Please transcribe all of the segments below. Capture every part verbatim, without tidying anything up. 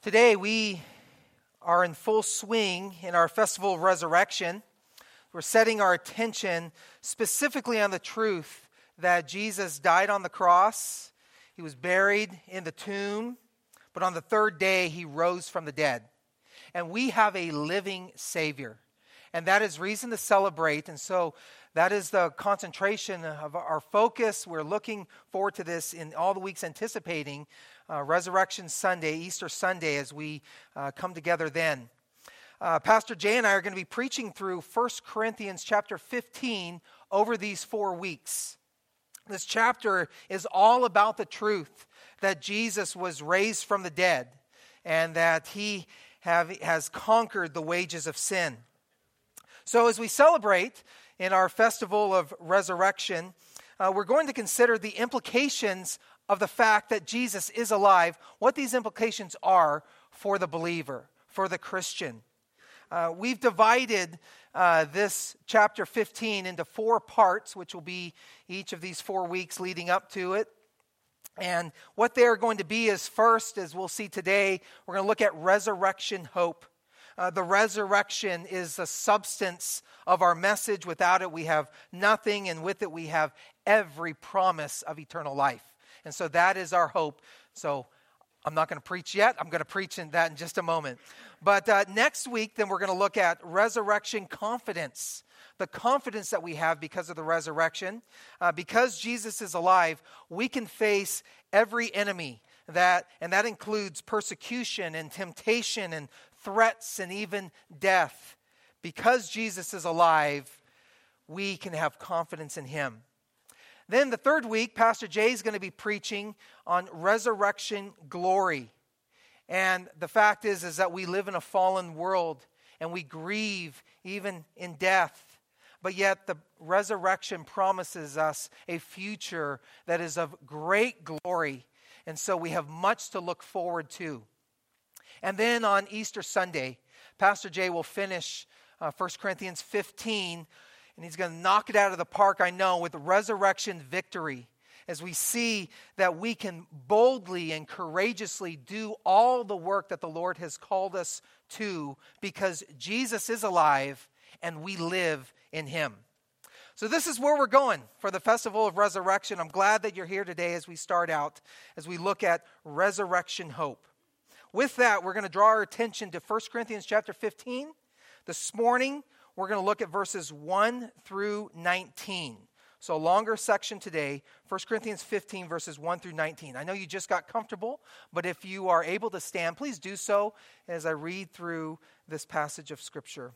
Today we are in full swing in our Festival of Resurrection. We're setting our attention specifically on the truth that Jesus died on the cross, he was buried in the tomb, but on the third day he rose from the dead. And we have a living Savior. And that is reason to celebrate. And so that is the concentration of our focus. We're looking forward to this in all the weeks anticipating uh, Resurrection Sunday, Easter Sunday, as we uh, come together then. Uh, Pastor Jay and I are going to be preaching through First Corinthians chapter fifteen over these four weeks. This chapter is all about the truth that Jesus was raised from the dead and that he have, has conquered the wages of sin. So as we celebrate in our Festival of Resurrection, uh, we're going to consider the implications of the fact that Jesus is alive, what these implications are for the believer, for the Christian. Uh, we've divided uh, this chapter fifteen into four parts, which will be each of these four weeks leading up to it. And what they are going to be is first, as we'll see today, we're going to look at resurrection hope. Uh, the resurrection is the substance of our message. Without it, we have nothing, and with it, we have every promise of eternal life. And so that is our hope. So I'm not going to preach yet. I'm going to preach in that in just a moment. But uh, next week, then we're going to look at resurrection confidence. The confidence that we have because of the resurrection. Uh, because Jesus is alive, we can face every enemy. That, and that includes persecution and temptation and threats and even death. Because Jesus is alive, we can have confidence in him. Then the third week, Pastor Jay is going to be preaching on resurrection glory. And the fact is, is that we live in a fallen world and we grieve even in death. But yet the resurrection promises us a future that is of great glory. And so we have much to look forward to. And then on Easter Sunday, Pastor Jay will finish uh, First Corinthians fifteen, and he's going to knock it out of the park, I know, with resurrection victory, as we see that we can boldly and courageously do all the work that the Lord has called us to, because Jesus is alive and we live in him. So this is where we're going for the Festival of Resurrection. I'm glad that you're here today as we start out, as we look at resurrection hope. With that, we're going to draw our attention to First Corinthians chapter fifteen. This morning, we're going to look at verses one through nineteen. So a longer section today, First Corinthians fifteen, verses one through nineteen. I know you just got comfortable, but if you are able to stand, please do so as I read through this passage of Scripture.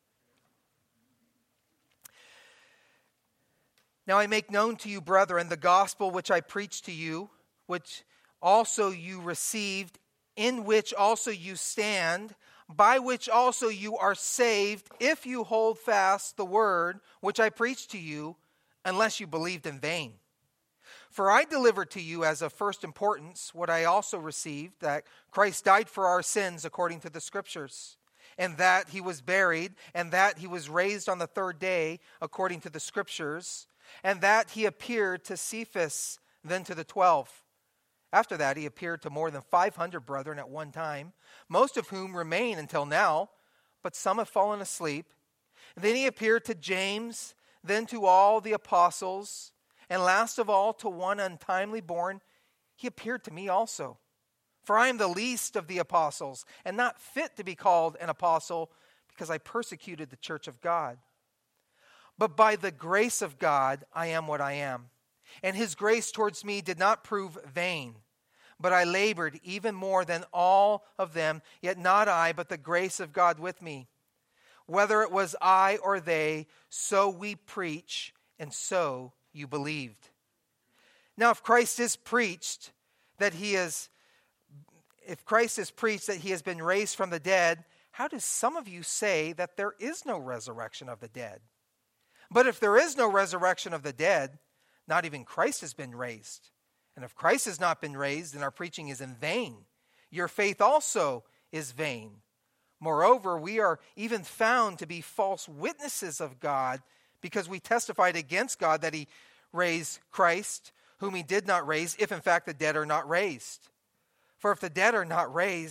Now I make known to you, brethren, the gospel which I preached to you, which also you received, in which also you stand, by which also you are saved, if you hold fast the word which I preached to you, unless you believed in vain. For I delivered to you as of first importance what I also received, that Christ died for our sins according to the Scriptures, and that he was buried, and that he was raised on the third day according to the Scriptures, and that he appeared to Cephas, then to the twelve. After that, he appeared to more than five hundred brethren at one time, most of whom remain until now, but some have fallen asleep. Then he appeared to James, then to all the apostles, and last of all to one untimely born, he appeared to me also. For I am the least of the apostles, and not fit to be called an apostle, because I persecuted the church of God. But by the grace of God, I am what I am. And his grace towards me did not prove vain. But I labored even more than all of them, yet not I, but the grace of God with me. Whether it was I or they, so we preach, and so you believed. Now if Christ is preached that he is, if Christ is preached that he has been raised from the dead, how do some of you say that there is no resurrection of the dead? But if there is no resurrection of the dead, not even Christ has been raised. And if Christ has not been raised, then our preaching is in vain. Your faith also is vain. Moreover, we are even found to be false witnesses of God, because we testified against God that he raised Christ, whom he did not raise, if in fact the dead are not raised. For if the dead are not raised,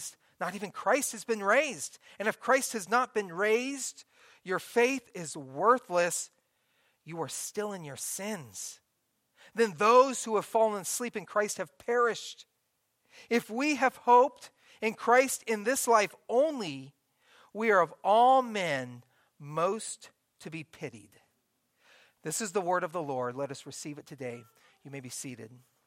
Not even Christ has been raised. And if Christ has not been raised, your faith is worthless. You are still in your sins. Then those who have fallen asleep in Christ have perished. If we have hoped in Christ in this life only, we are of all men most to be pitied. This is the word of the Lord. Let us receive it today. You may be seated.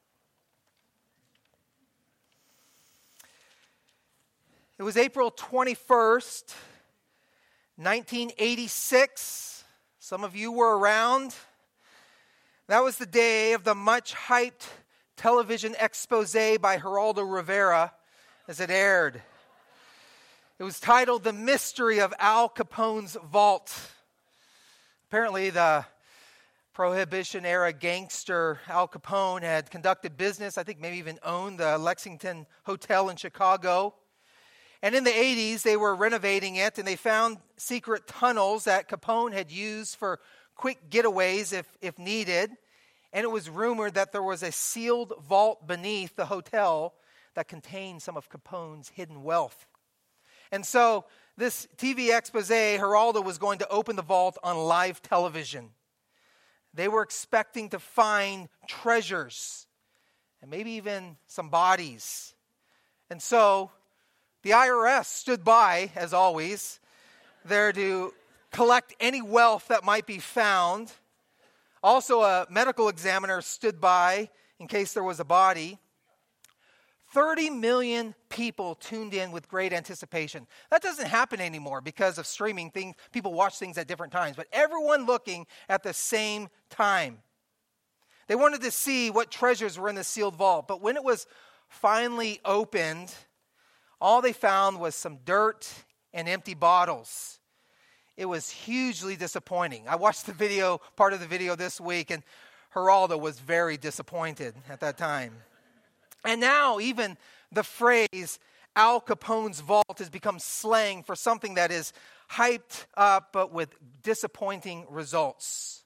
It was April twenty-first, nineteen eighty-six. Some of you were around. That was the day of the much-hyped television expose by Geraldo Rivera as it aired. It was titled The Mystery of Al Capone's Vault. Apparently, the Prohibition-era gangster Al Capone had conducted business, I think maybe even owned the Lexington Hotel in Chicago. And in the eighties, they were renovating it, and they found secret tunnels that Capone had used for quick getaways if, if needed. And it was rumored that there was a sealed vault beneath the hotel that contained some of Capone's hidden wealth. And so this T V expose, Geraldo was going to open the vault on live television. They were expecting to find treasures and maybe even some bodies. And so the I R S stood by, as always, there to collect any wealth that might be found. Also, a medical examiner stood by in case there was a body. thirty million people tuned in with great anticipation. That doesn't happen anymore because of streaming things. People watch things at different times, but everyone looking at the same time. They wanted to see what treasures were in the sealed vault, but when it was finally opened, all they found was some dirt and empty bottles. It was hugely disappointing. I watched the video, part of the video this week, and Geraldo was very disappointed at that time. And now even the phrase Al Capone's vault has become slang for something that is hyped up but with disappointing results.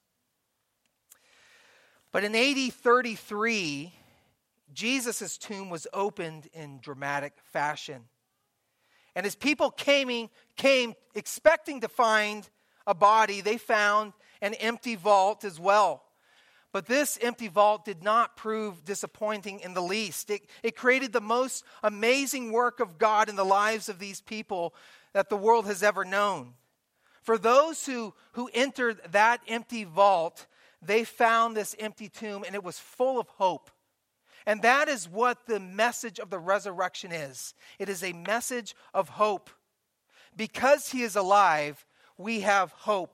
But in A D thirty-three, Jesus' tomb was opened in dramatic fashion. And as people came, came expecting to find a body, they found an empty vault as well. But this empty vault did not prove disappointing in the least. It, it created the most amazing work of God in the lives of these people that the world has ever known. For those who, who entered that empty vault, they found this empty tomb, and it was full of hope. And that is what the message of the resurrection is. It is a message of hope. Because he is alive, we have hope.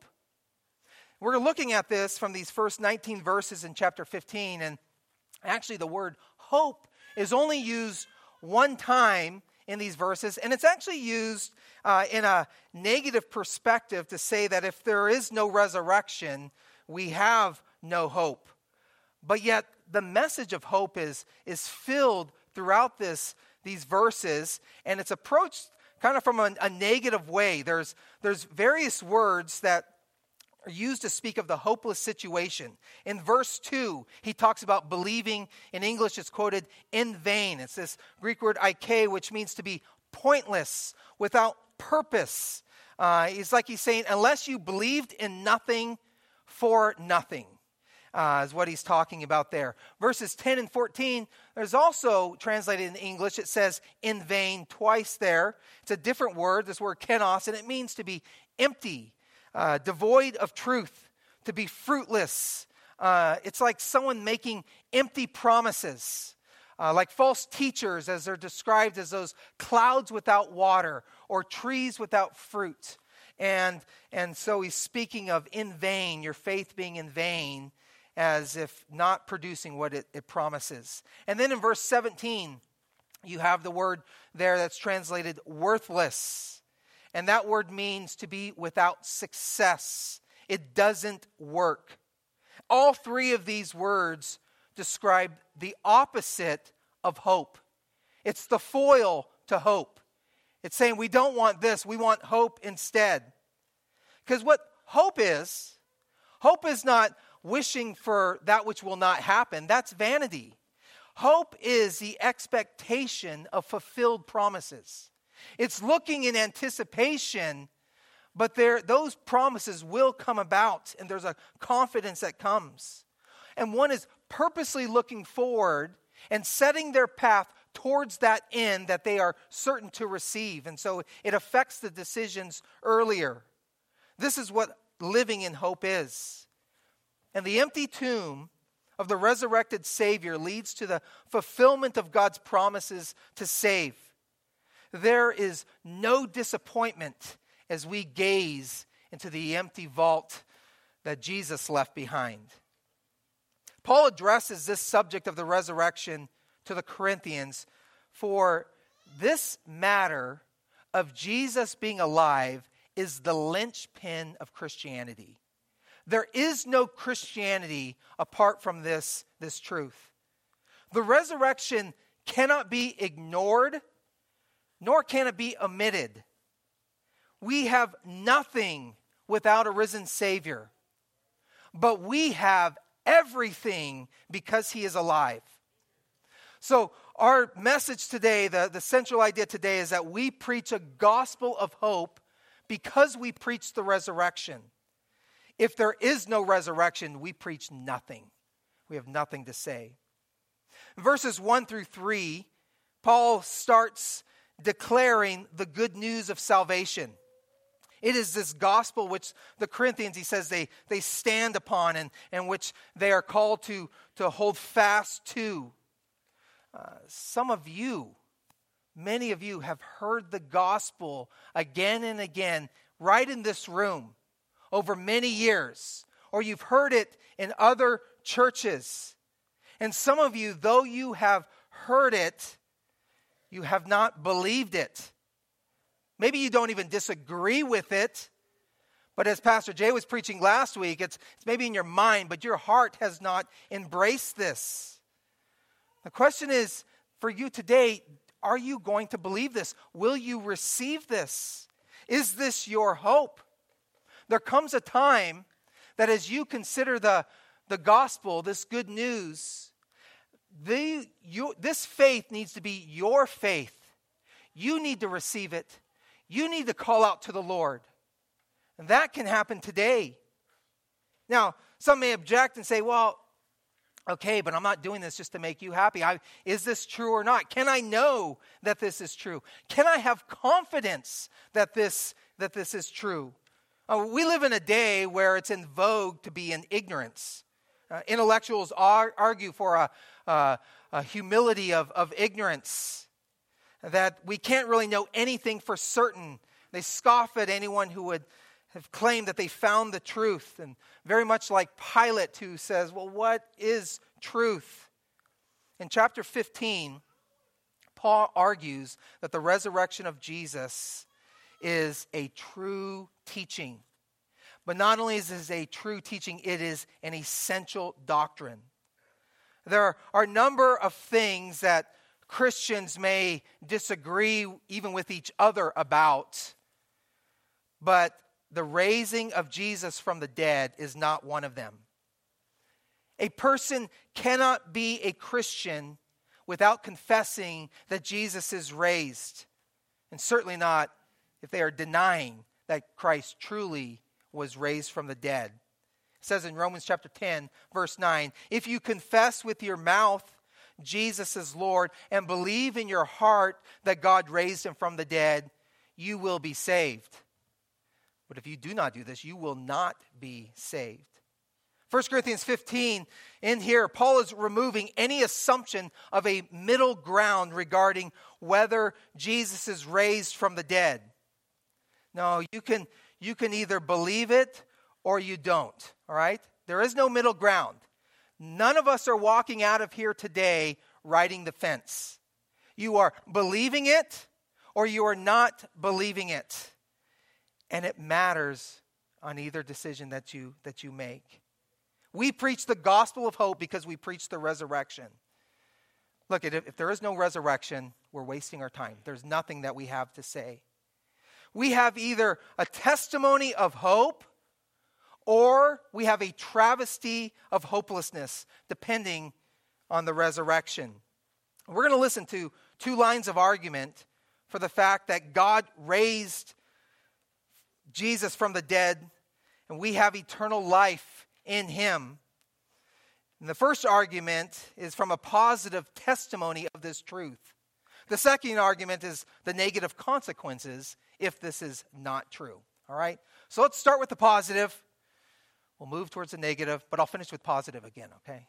We're looking at this from these first nineteen verses in chapter fifteen, and actually the word hope is only used one time in these verses, and it's actually used uh, in a negative perspective to say that if there is no resurrection, we have no hope. But yet the message of hope is, is filled throughout this these verses, and it's approached kind of from a, a negative way. There's, there's various words that are used to speak of the hopeless situation. In verse two, he talks about believing. In English, it's quoted in vain. It's this Greek word "ike," which means to be pointless, without purpose. Uh, it's like he's saying, unless you believed in nothing, for nothing, uh, is what he's talking about there. Verses ten and fourteen, there's also translated in English, it says in vain twice there. It's a different word, this word kenos, and it means to be empty. Uh, devoid of truth, to be fruitless. Uh, it's like someone making empty promises, uh, like false teachers, as they're described as those clouds without water or trees without fruit. And, and so he's speaking of in vain, your faith being in vain, as if not producing what it, it promises. And then in verse seventeen, you have the word there that's translated worthless. And that word means to be without success. It doesn't work. All three of these words describe the opposite of hope. It's the foil to hope. It's saying we don't want this, we want hope instead. Because what hope is, hope is not wishing for that which will not happen. That's vanity. Hope is the expectation of fulfilled promises. It's looking in anticipation, but there, those promises will come about, and there's a confidence that comes. And one is purposely looking forward and setting their path towards that end that they are certain to receive. And so it affects the decisions earlier. This is what living in hope is. And the empty tomb of the resurrected Savior leads to the fulfillment of God's promises to save. There is no disappointment as we gaze into the empty vault that Jesus left behind. Paul addresses this subject of the resurrection to the Corinthians, for this matter of Jesus being alive is the linchpin of Christianity. There is no Christianity apart from this, this truth. The resurrection cannot be ignored, nor can it be omitted. We have nothing without a risen Savior, but we have everything because He is alive. So our message today, the, the central idea today is that we preach a gospel of hope because we preach the resurrection. If there is no resurrection, we preach nothing. We have nothing to say. In verses one through three, Paul starts declaring the good news of salvation. It is this gospel which the Corinthians, he says, they, they stand upon and, and which they are called to, to hold fast to. Uh, some of you, many of you have heard the gospel again and again right in this room over many years, or you've heard it in other churches. And some of you, though you have heard it, you have not believed it. Maybe you don't even disagree with it, but as Pastor Jay was preaching last week, it's, it's maybe in your mind, but your heart has not embraced this. The question is, for you today, are you going to believe this? Will you receive this? Is this your hope? There comes a time that as you consider the, the gospel, this good news, the, you, this faith needs to be your faith. You need to receive it. You need to call out to the Lord. And that can happen today. Now, some may object and say, well, okay, but I'm not doing this just to make you happy. I, is this true or not? Can I know that this is true? Can I have confidence that this, that this is true? Uh, we live in a day where it's in vogue to be in ignorance. Uh, intellectuals ar- argue for a, uh, a humility of, of ignorance, that we can't really know anything for certain. They scoff at anyone who would have claimed that they found the truth, and very much like Pilate, who says, well, what is truth? In chapter fifteen, Paul argues that the resurrection of Jesus is a true teaching. But not only is this a true teaching, it is an essential doctrine. There are a number of things that Christians may disagree even with each other about, but the raising of Jesus from the dead is not one of them. A person cannot be a Christian without confessing that Jesus is raised, and certainly not if they are denying that Christ truly was raised from the dead. It says in Romans chapter ten, verse nine, if you confess with your mouth Jesus is Lord and believe in your heart that God raised him from the dead, you will be saved. But if you do not do this, you will not be saved. First Corinthians fifteen, in here, Paul is removing any assumption of a middle ground regarding whether Jesus is raised from the dead. No, you can, you can either believe it or you don't, all right? There is no middle ground. None of us are walking out of here today riding the fence. You are believing it or you are not believing it. And it matters on either decision that you that you make. We preach the gospel of hope because we preach the resurrection. Look, if, if there is no resurrection, we're wasting our time. There's nothing that we have to say. We have either a testimony of hope or we have a travesty of hopelessness, depending on the resurrection. We're going to listen to two lines of argument for the fact that God raised Jesus from the dead, and we have eternal life in him. And the first argument is from a positive testimony of this truth. The second argument is the negative consequences if this is not true. All right? So let's start with the positive. We'll move towards the negative, but I'll finish with positive again, okay?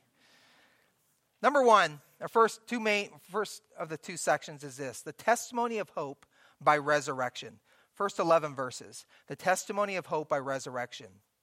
Number one, our first two main, first of the two sections is this: the testimony of hope by resurrection. First eleven verses, the testimony of hope by resurrection.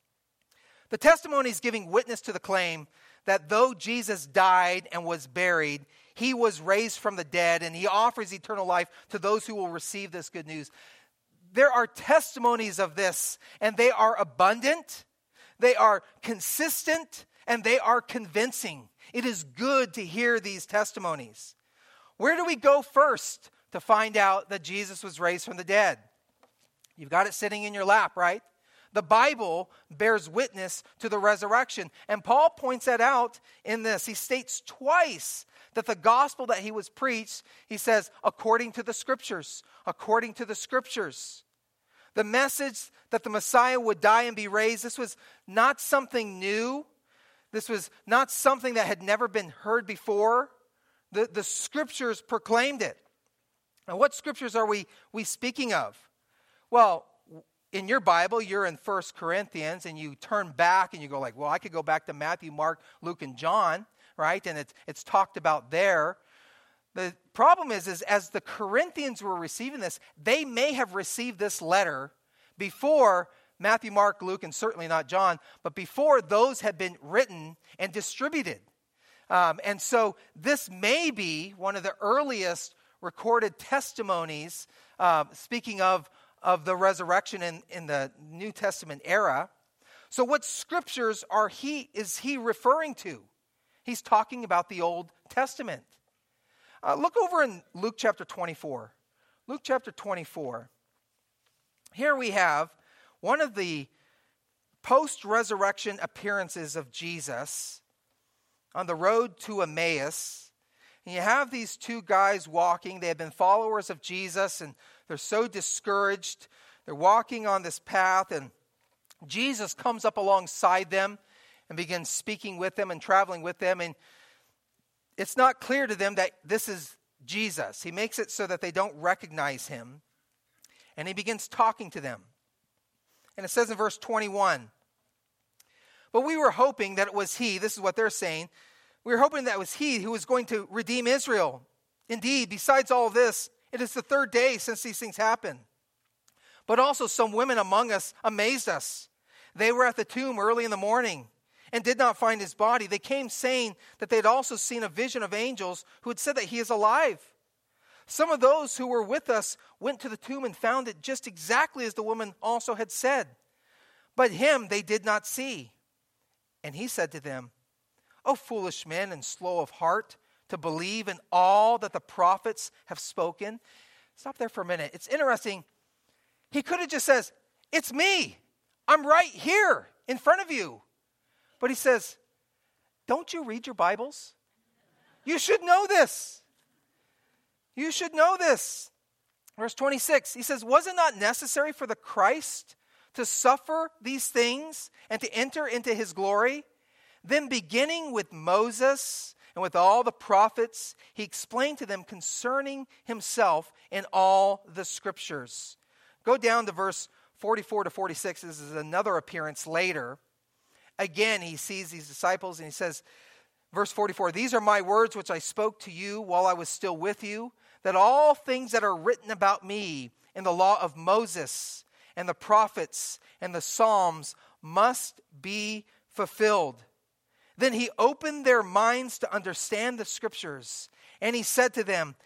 The testimony is giving witness to the claim that though Jesus died and was buried, he was raised from the dead, and he offers eternal life to those who will receive this good news. There are testimonies of this, and they are abundant, they are consistent, and they are convincing. It is good to hear these testimonies. Where do we go first to find out that Jesus was raised from the dead? You've got it sitting in your lap, right? The Bible bears witness to the resurrection. And Paul points that out in this. He states twice that the gospel that he was preached, he says, according to the scriptures, according to the scriptures. The message that the Messiah would die and be raised, this was not something new. This was not something that had never been heard before. The, the scriptures proclaimed it. Now, what scriptures are we, we speaking of? Well, in your Bible, you're in First Corinthians, and you turn back and you go like, well, I could go back to Matthew, Mark, Luke, and John, right? And it's, it's talked about there. The problem is, is, as the Corinthians were receiving this, they may have received this letter before Matthew, Mark, Luke, and certainly not John, but before those had been written and distributed. Um, and so this may be one of the earliest recorded testimonies, uh, speaking of, of the resurrection in, in the New Testament era. So what scriptures are he is he referring to? He's talking about the Old Testament. Uh, look over in Luke chapter twenty-four. Luke chapter twenty-four. Here we have one of the post-resurrection appearances of Jesus on the road to Emmaus. And you have these two guys walking. They have been followers of Jesus, and they're so discouraged. They're walking on this path, and Jesus comes up alongside them and begins speaking with them and traveling with them. And it's not clear to them that this is Jesus. He makes it so that they don't recognize him. And he begins talking to them. And it says in verse twenty-one, but we were hoping that it was he, this is what they're saying, we were hoping that it was he who was going to redeem Israel. Indeed, besides all this, it is the third day since these things happened. But also some women among us amazed us. They were at the tomb early in the morning and did not find his body. They came saying that they had also seen a vision of angels who had said that he is alive. Some of those who were with us went to the tomb and found it just exactly as the woman also had said. But him they did not see. And he said to them, O foolish men and slow of heart to believe in all that the prophets have spoken. Stop there for a minute. It's interesting. He could have just said, it's me. I'm right here in front of you. But he says, don't you read your Bibles? You should know this. You should know this. Verse twenty-six, he says, was it not necessary for the Christ to suffer these things and to enter into his glory? Then beginning with Moses and with all the prophets, he explained to them concerning himself in all the scriptures. Go down to verse forty-four to forty-six. This is another appearance later. Again, he sees these disciples and he says, verse forty-four, these are my words which I spoke to you while I was still with you, that all things that are written about me in the law of Moses and the prophets and the Psalms must be fulfilled. Then he opened their minds to understand the scriptures, and he said to them,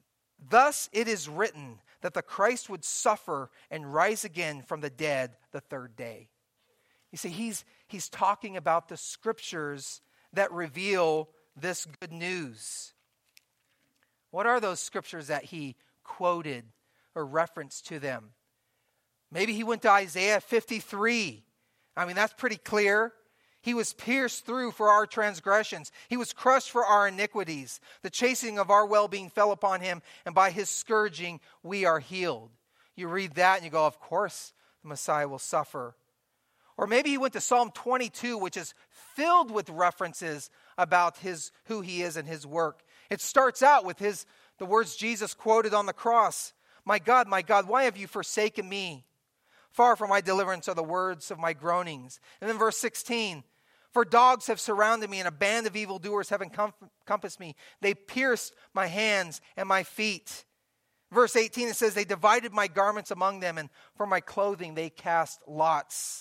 thus it is written that the Christ would suffer and rise again from the dead the third day. You see, he's, he's talking about the scriptures that reveal this good news. What are those scriptures that he quoted or referenced to them? Maybe he went to Isaiah fifty-three. I mean, that's pretty clear. He was pierced through for our transgressions. He was crushed for our iniquities. The chastening of our well-being fell upon him, and by his scourging we are healed. You read that and you go, of course the Messiah will suffer. Or maybe he went to Psalm twenty-two, which is filled with references about his who he is and his work. It starts out with his the words Jesus quoted on the cross. My God, my God, why have you forsaken me? Far from my deliverance are the words of my groanings. And then verse sixteen, for dogs have surrounded me and a band of evildoers have encompassed me. They pierced my hands and my feet. Verse eighteen, it says, they divided my garments among them, and for my clothing they cast lots.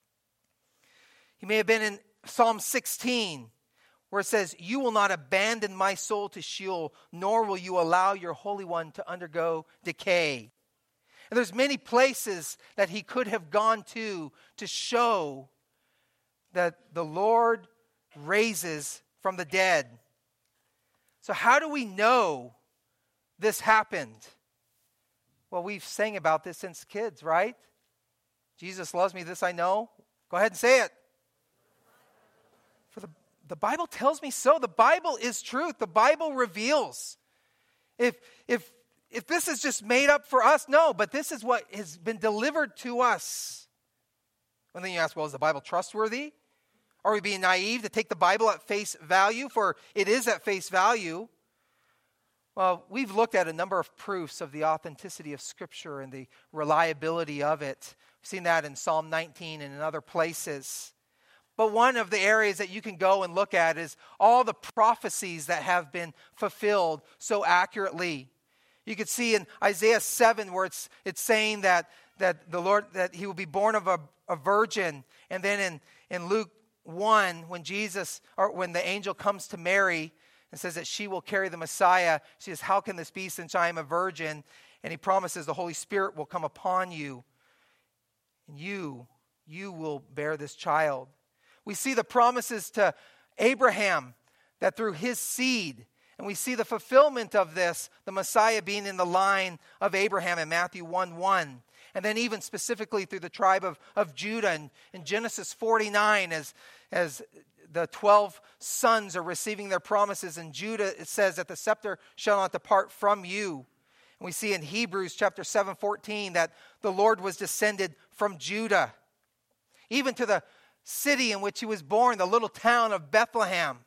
He may have been in Psalm sixteen, where it says, you will not abandon my soul to Sheol, nor will you allow your Holy One to undergo decay. And there's many places that he could have gone to to show that the Lord raises from the dead. So how do we know this happened? Well, we've sang about this since kids, right? Jesus loves me, this I know. Go ahead and say it. For the, the Bible tells me so. The Bible is truth. The Bible reveals. If, if, if this is just made up for us, no, but this is what has been delivered to us. And then you ask, well, is the Bible trustworthy? Are we being naive to take the Bible at face value? For it is at face value. Well, we've looked at a number of proofs of the authenticity of Scripture and the reliability of it. We've seen that in Psalm nineteen and in other places. But one of the areas that you can go and look at is all the prophecies that have been fulfilled so accurately. You could see in Isaiah seven where it's it's saying that, that the Lord, that he will be born of a, a virgin. And then in, in Luke one, when Jesus, or when the angel comes to Mary and says that she will carry the Messiah, she says, how can this be since I am a virgin? And he promises the Holy Spirit will come upon you. And you, you will bear this child. We see the promises to Abraham that through his seed, and we see the fulfillment of this, the Messiah being in the line of Abraham in Matthew one one. And then even specifically through the tribe of, of Judah in, in Genesis forty-nine as, as the twelve sons are receiving their promises. And Judah, it says that the scepter shall not depart from you. And we see in Hebrews chapter seven fourteen that the Lord was descended from Judah. Even to the city in which he was born, the little town of Bethlehem.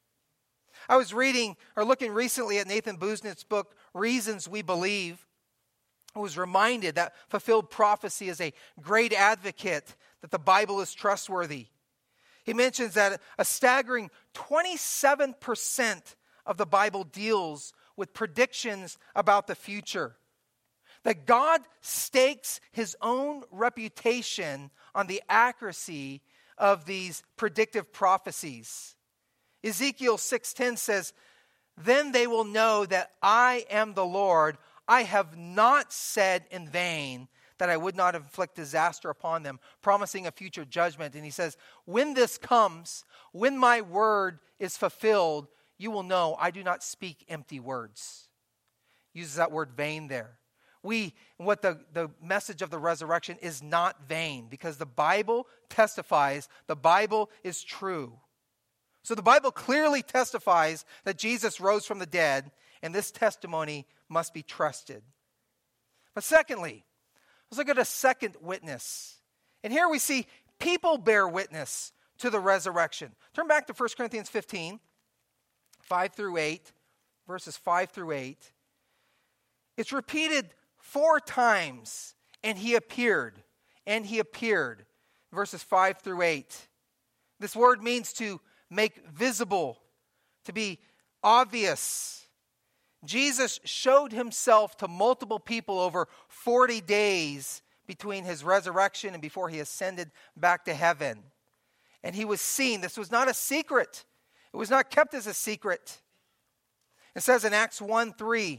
I was reading or looking recently at Nathan Busnitz's book, Reasons We Believe. I was reminded that fulfilled prophecy is a great advocate that the Bible is trustworthy. He mentions that a staggering twenty-seven percent of the Bible deals with predictions about the future. That God stakes his own reputation on the accuracy of these predictive prophecies. Ezekiel six ten says, then they will know that I am the Lord. I have not said in vain that I would not inflict disaster upon them, promising a future judgment. And he says, when this comes, when my word is fulfilled, you will know I do not speak empty words. He uses that word vain there. We, what the, the message of the resurrection is not vain, because the Bible testifies the Bible is true. So the Bible clearly testifies that Jesus rose from the dead, and this testimony must be trusted. But secondly, let's look at a second witness. And here we see people bear witness to the resurrection. Turn back to First Corinthians fifteen, five through eight, verses five through eight. It's repeated four times, and he appeared, and he appeared, verses five through eight. This word means to make visible, to be obvious. Jesus showed himself to multiple people over forty days between his resurrection and before he ascended back to heaven. And he was seen. This was not a secret. It was not kept as a secret. It says in Acts one three,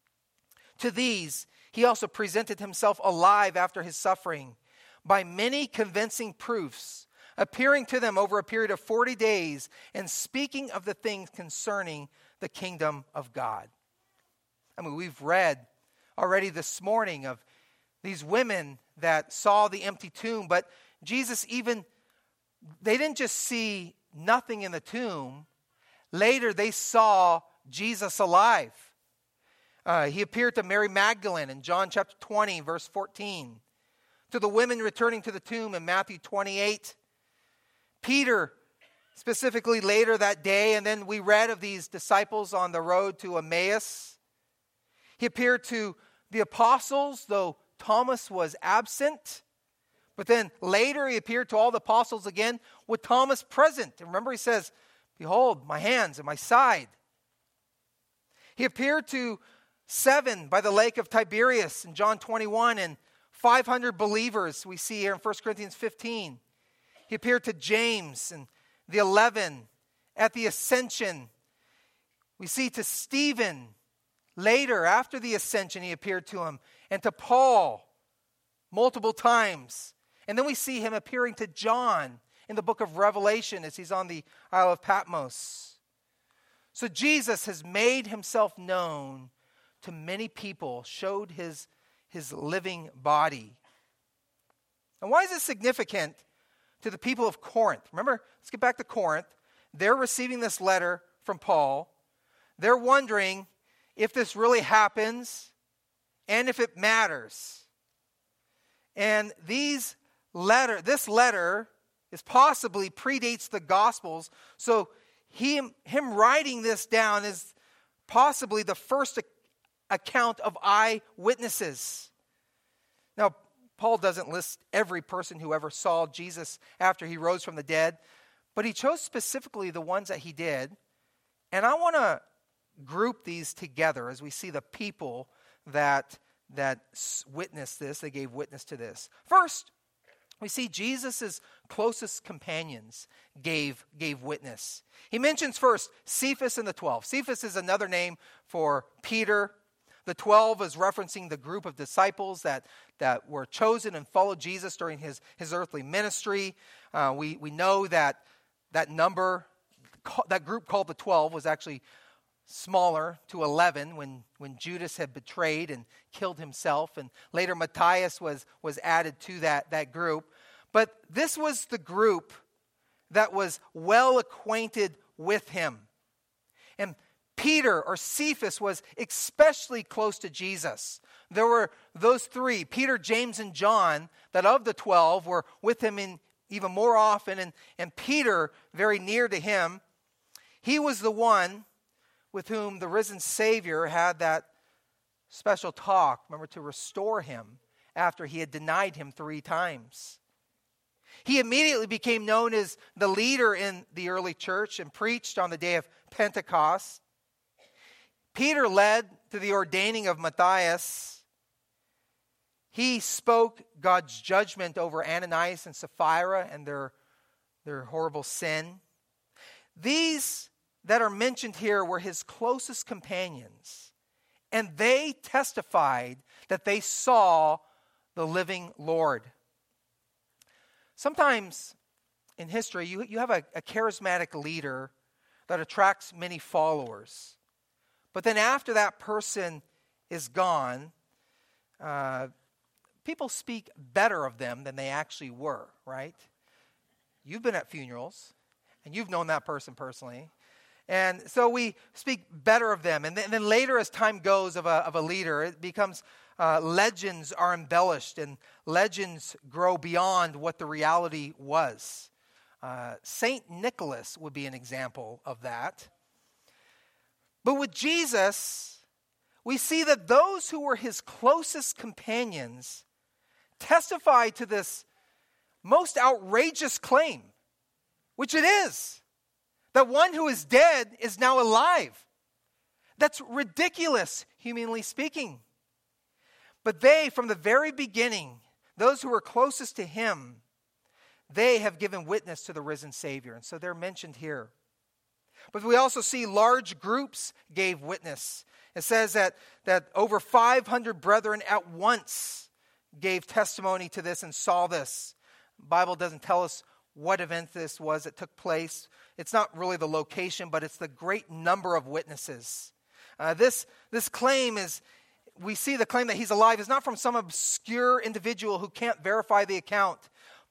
to these he also presented himself alive after his suffering by many convincing proofs, appearing to them over a period of forty days and speaking of the things concerning the kingdom of God. I mean, we've read already this morning of these women that saw the empty tomb, but Jesus even they didn't just see nothing in the tomb. Later, they saw Jesus alive. Uh, he appeared to Mary Magdalene in John chapter twenty, verse fourteen. To the women returning to the tomb in Matthew twenty-eight. Peter, specifically later that day, and then we read of these disciples on the road to Emmaus. He appeared to the apostles, though Thomas was absent. But then later he appeared to all the apostles again with Thomas present. And remember he says, "Behold, my hands and my side." He appeared to seven by the lake of Tiberias in John twenty-one, and five hundred believers we see here in First Corinthians fifteen. He appeared to James and the eleven at the ascension. We see to Stephen later, after the ascension, he appeared to him, and to Paul multiple times. And then we see him appearing to John in the book of Revelation as he's on the Isle of Patmos. So Jesus has made himself known to many people, showed his, his living body. And why is this significant to the people of Corinth? Remember, let's get back to Corinth. They're receiving this letter from Paul. They're wondering if this really happens and if it matters. And these letter, this letter is possibly predates the Gospels. So he, him writing this down is possibly the first account of eyewitnesses. Now, Paul doesn't list every person who ever saw Jesus after he rose from the dead, but he chose specifically the ones that he did. And I want to group these together as we see the people that, that witnessed this, they gave witness to this. First, we see Jesus' closest companions gave, gave witness. He mentions first Cephas and the twelve. Cephas is another name for Peter. The twelve is referencing the group of disciples that, that were chosen and followed Jesus during his, his earthly ministry. Uh, we, we know that that number, that group called the twelve, was actually smaller to eleven when, when Judas had betrayed and killed himself. And later Matthias was, was added to that, that group. But this was the group that was well acquainted with him. And Peter or Cephas was especially close to Jesus. There were those three, Peter, James, and John, that of the twelve were with him in even more often. And, and Peter, very near to him, he was the one with whom the risen Savior had that special talk, remember, to restore him after he had denied him three times. He immediately became known as the leader in the early church and preached on the day of Pentecost. Peter led to the ordaining of Matthias. He spoke God's judgment over Ananias and Sapphira and their, their horrible sin. These that are mentioned here were his closest companions, and they testified that they saw the living Lord. Sometimes in history, you, you have a, a charismatic leader that attracts many followers. But then after that person is gone, uh, people speak better of them than they actually were, right? You've been at funerals, and you've known that person personally. And so we speak better of them. And then, and then later, as time goes of a, of a leader, it becomes uh, legends are embellished and legends grow beyond what the reality was. Uh, Saint Nicholas would be an example of that. But with Jesus, we see that those who were his closest companions testified to this most outrageous claim, which it is. That one who is dead is now alive. That's ridiculous, humanly speaking. But they, from the very beginning, those who were closest to him, they have given witness to the risen Savior. And so they're mentioned here. But we also see large groups gave witness. It says that, that over five hundred brethren at once gave testimony to this and saw this. The Bible doesn't tell us what event this was that took place. It's not really the location, but it's the great number of witnesses. Uh, this, this claim is, we see the claim that he's alive is not from some obscure individual who can't verify the account,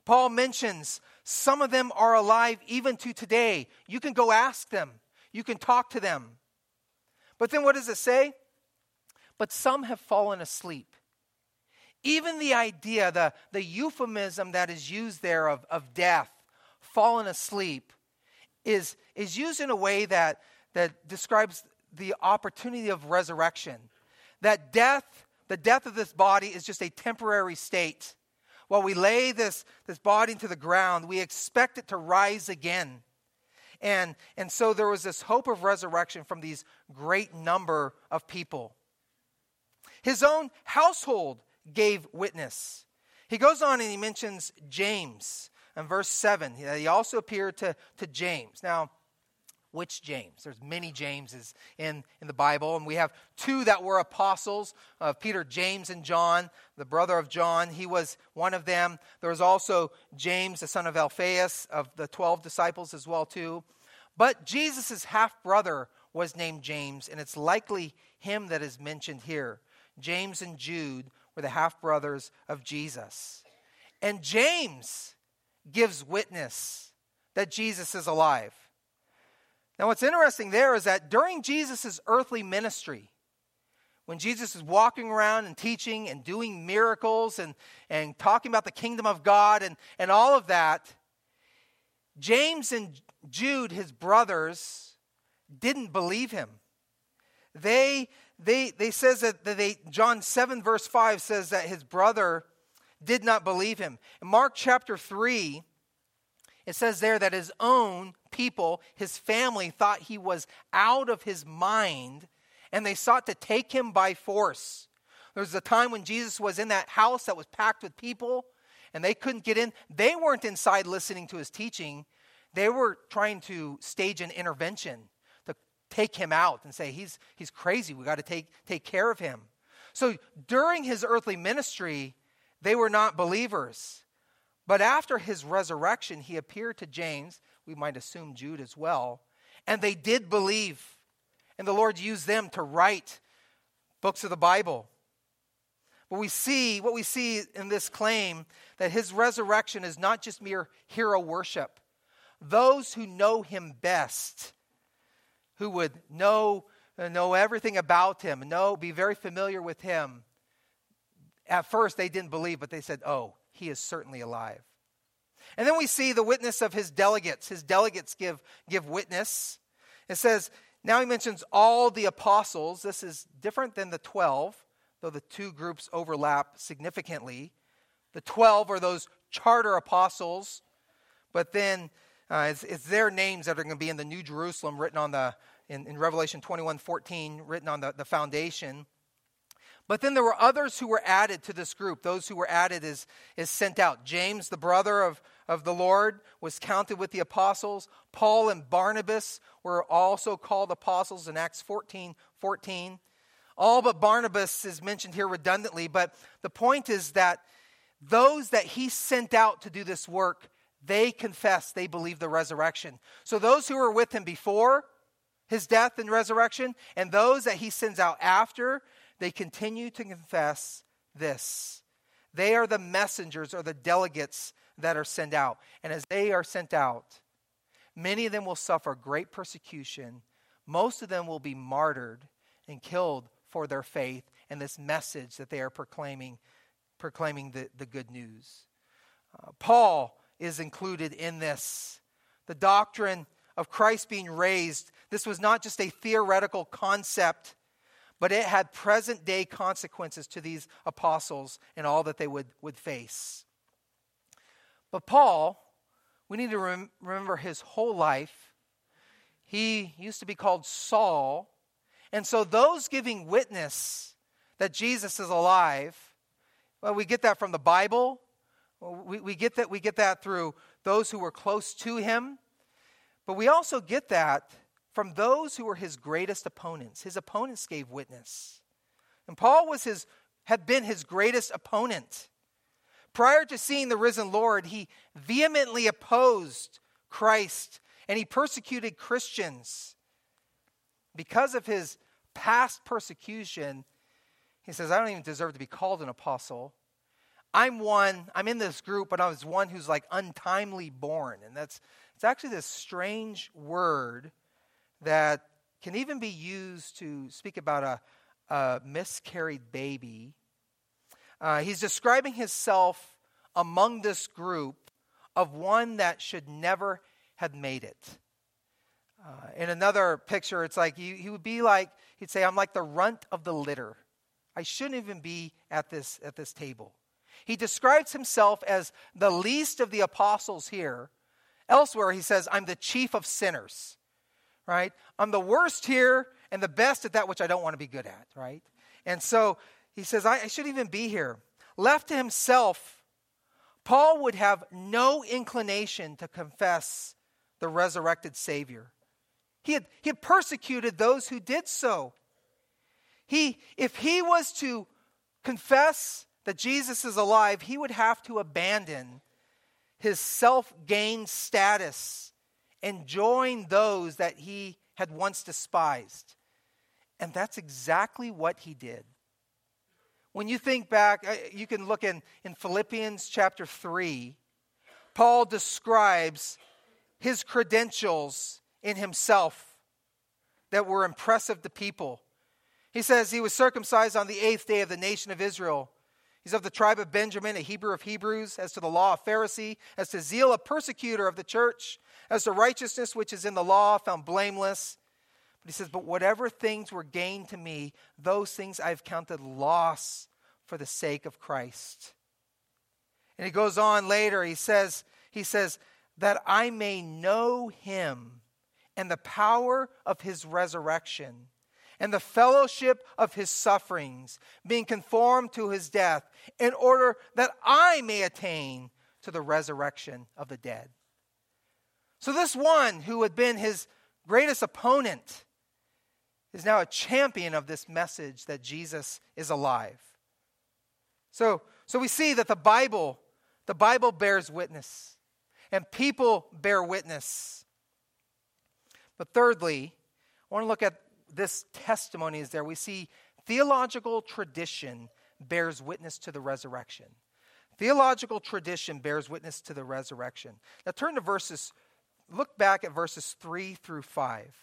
Paul mentions some of them are alive even to today. You can go ask them. You can talk to them. But then what does it say? But some have fallen asleep. Even the idea, the, the euphemism that is used there of, of death, fallen asleep, is, is used in a way that, that describes the opportunity of resurrection. That death, the death of this body is just a temporary state. While we lay this, this body into the ground, we expect it to rise again. And, and so there was this hope of resurrection from these great number of people. His own household gave witness. He goes on and he mentions James in verse seven. He also appeared to, to James. Now, which James? There's many Jameses in, in the Bible, and we have two that were apostles of Peter, James, and John, the brother of John. He was one of them. There was also James, the son of Alphaeus, of the twelve disciples as well too. But Jesus' half-brother was named James, and it's likely him that is mentioned here. James and Jude were the half-brothers of Jesus. And James gives witness that Jesus is alive. Now what's interesting there is that during Jesus' earthly ministry, when Jesus is walking around and teaching and doing miracles and, and talking about the kingdom of God and, and all of that, James and Jude, his brothers, didn't believe him. They They, they says that they, John seven verse five says that his brother did not believe him. In Mark chapter three, it says there that his own people, his family, thought he was out of his mind, and they sought to take him by force. There was a time when Jesus was in that house that was packed with people, and they couldn't get in. They weren't inside listening to his teaching. They were trying to stage an intervention to take him out and say, he's, he's crazy. We got to take, take care of him. So during his earthly ministry, they were not believers. But after his resurrection, he appeared to James, we might assume Jude as well, and they did believe. And the Lord used them to write books of the Bible. But we see, what we see in this claim, that his resurrection is not just mere hero worship. Those who know him best, who would know, know everything about him, know, be very familiar with him, at first they didn't believe, but they said, oh, he is certainly alive. And then we see the witness of his delegates. His delegates give, give witness. It says, now he mentions all the apostles. This is different than the twelve, though the two groups overlap significantly. The twelve are those charter apostles, but then uh, it's, it's their names that are going to be in the New Jerusalem, written on the, in, in Revelation twenty-one fourteen, written on the, the foundation. But then there were others who were added to this group. Those who were added is, is sent out. James, the brother of, of the Lord, was counted with the apostles. Paul and Barnabas were also called apostles in Acts fourteen fourteen. All but Barnabas is mentioned here redundantly, but the point is that those that he sent out to do this work, they confessed they believed the resurrection. So those who were with him before his death and resurrection, and those that he sends out after, they continue to confess this. They are the messengers or the delegates that are sent out. And as they are sent out, many of them will suffer great persecution. Most of them will be martyred and killed for their faith and this message that they are proclaiming, proclaiming the, the good news. Uh, Paul is included in this. The doctrine of Christ being raised, this was not just a theoretical concept, but it had present-day consequences to these apostles and all that they would, would face. But Paul, we need to rem- remember his whole life. He used to be called Saul. And so those giving witness that Jesus is alive, well, we get that from the Bible. We, we, get that, we get that through those who were close to him. But we also get that from those who were his greatest opponents. His opponents gave witness. And Paul was his, had been his greatest opponent. Prior to seeing the risen Lord, he vehemently opposed Christ and he persecuted Christians. Because of his past persecution, he says, I don't even deserve to be called an apostle. I'm one, I'm in this group, but I was one who's like untimely born. And that's it's actually this strange word that can even be used to speak about a, a miscarried baby. Uh, he's describing himself among this group of one that should never have made it. Uh, in another picture, it's like he, he would be like, he'd say, I'm like the runt of the litter. I shouldn't even be at this at this table. He describes himself as the least of the apostles here. Elsewhere, he says, I'm the chief of sinners, right? I'm the worst here and the best at that which I don't want to be good at, right? And so he says, I, I shouldn't even be here. Left to himself, Paul would have no inclination to confess the resurrected Savior. He had, he had persecuted those who did so. He, if he was to confess that Jesus is alive, he would have to abandon his self-gained status and join those that he had once despised. And that's exactly what he did. When you think back, you can look in, in Philippians chapter three. Paul describes his credentials in himself that were impressive to people. He says he was circumcised on the eighth day of the nation of Israel. He's of the tribe of Benjamin, a Hebrew of Hebrews, as to the law, a Pharisee, as to zeal, a persecutor of the church, as to righteousness which is in the law, found blameless. But he says, but whatever things were gained to me, those things I've counted loss for the sake of Christ. And he goes on later, he says, he says, that I may know him and the power of his resurrection and the fellowship of his sufferings, being conformed to his death, in order that I may attain to the resurrection of the dead. So this one who had been his greatest opponent is now a champion of this message that Jesus is alive. So, so we see that the Bible, the Bible bears witness, and people bear witness. But thirdly, I want to look at this testimony is there. We see theological tradition bears witness to the resurrection. Theological tradition bears witness to the resurrection. Now turn to verses, look back at verses three through five.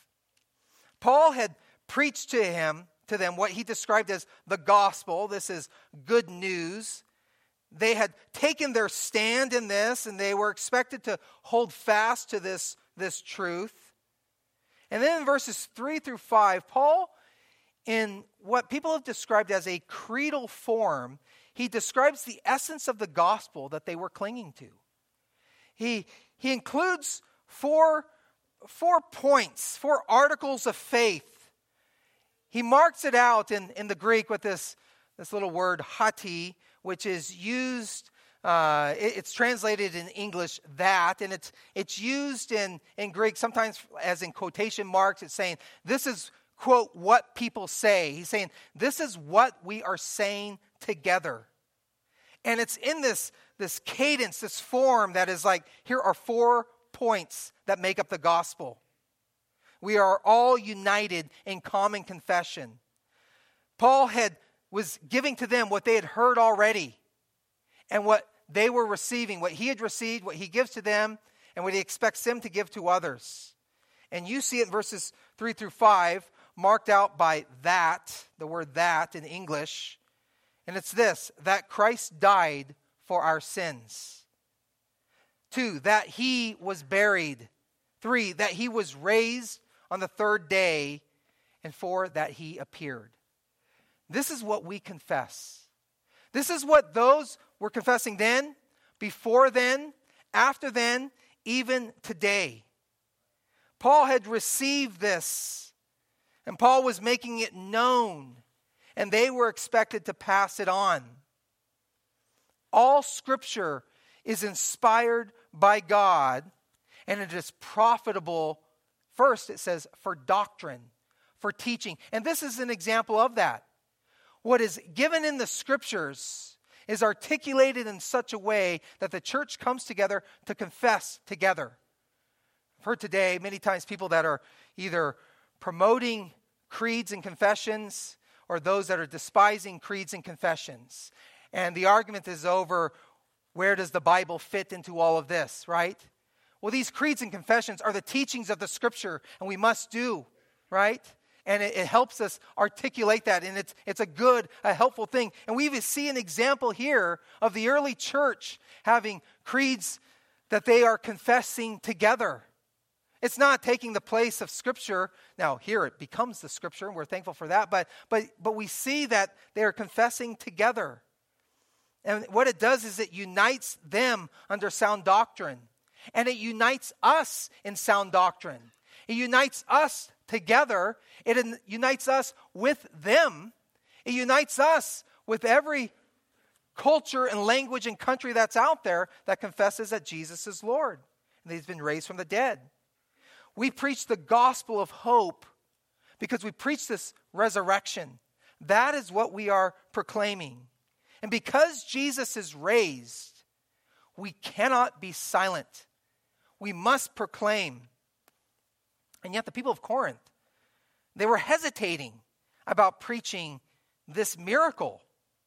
Paul had preached to him, to them, what he described as the gospel. This is good news. They had taken their stand in this, and they were expected to hold fast to this, this truth. And then in verses three through five, Paul, in what people have described as a creedal form, he describes the essence of the gospel that they were clinging to. He, he includes four, four points, four articles of faith. He marks it out in, in the Greek with this, this little word, hati, which is used, uh, it, it's translated in English, that, and it's it's used in, in Greek sometimes as in quotation marks. It's saying, this is, quote, what people say. He's saying, this is what we are saying together. And it's in this, this cadence, this form that is like, here are four points that make up the gospel. We are all united in common confession. Paul had was giving to them what they had heard already, and what they were receiving, what he had received, what he gives to them, and what he expects them to give to others. And you see it in verses three through five, marked out by that, the word that in English. And it's this, that Christ died for our sins. Two, that he was buried. Three, that he was raised on the third day. And four, that he appeared. This is what we confess. This is what those were confessing then, before then, after then, even today. Paul had received this, and Paul was making it known, and they were expected to pass it on. All Scripture is inspired by God, and it is profitable, first it says, for doctrine, for teaching. And this is an example of that. What is given in the Scriptures is articulated in such a way that the church comes together to confess together. I've heard today many times people that are either promoting creeds and confessions or those that are despising creeds and confessions. And the argument is over, where does the Bible fit into all of this, right? Well, these creeds and confessions are the teachings of the Scripture, and we must do, right? And it, it helps us articulate that, and it's it's a good, a helpful thing. And we even see an example here of the early church having creeds that they are confessing together. It's not taking the place of Scripture. Now, here it becomes the Scripture, and we're thankful for that. But but but we see that they are confessing together. And what it does is it unites them under sound doctrine. And it unites us in sound doctrine. It unites us together. It in, unites us with them. It unites us with every culture and language and country that's out there that confesses that Jesus is Lord and that He's been raised from the dead. We preach the gospel of hope because we preach this resurrection. That is what we are proclaiming. And because Jesus is raised, we cannot be silent. We must proclaim. And yet the people of Corinth, they were hesitating about preaching this miracle.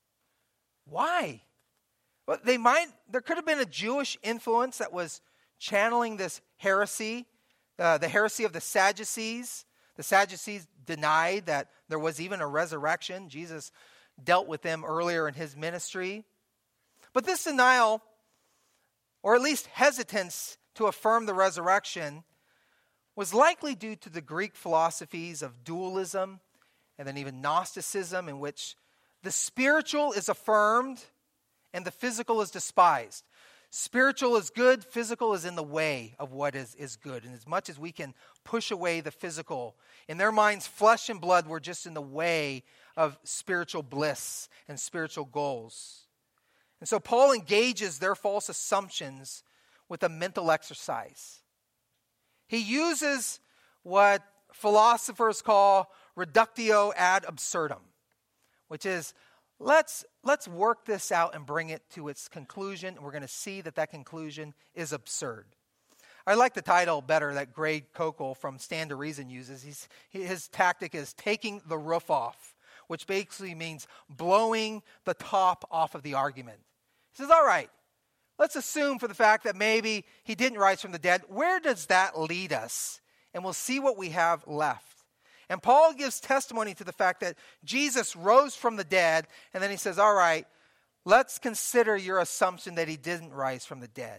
Why? Well, they might, there could have been a Jewish influence that was channeling this heresy, uh, the heresy of the Sadducees. The Sadducees denied that there was even a resurrection. Jesus dealt with them earlier in his ministry. But this denial, or at least hesitance to affirm the resurrection, was likely due to the Greek philosophies of dualism and then even Gnosticism, in which the spiritual is affirmed and the physical is despised. Spiritual is good, physical is in the way of what is, is good. And as much as we can push away the physical, in their minds, flesh and blood were just in the way of spiritual bliss and spiritual goals. And so Paul engages their false assumptions with a mental exercise. He uses what philosophers call reductio ad absurdum, which is, let's, let's work this out and bring it to its conclusion. And we're going to see that that conclusion is absurd. I like the title better that Greg Koukl from Stand to Reason uses. He's, his tactic is taking the roof off, which basically means blowing the top off of the argument. He says, all right, let's assume for the fact that maybe he didn't rise from the dead. Where does that lead us? And we'll see what we have left. And Paul gives testimony to the fact that Jesus rose from the dead, and then he says, all right, let's consider your assumption that he didn't rise from the dead.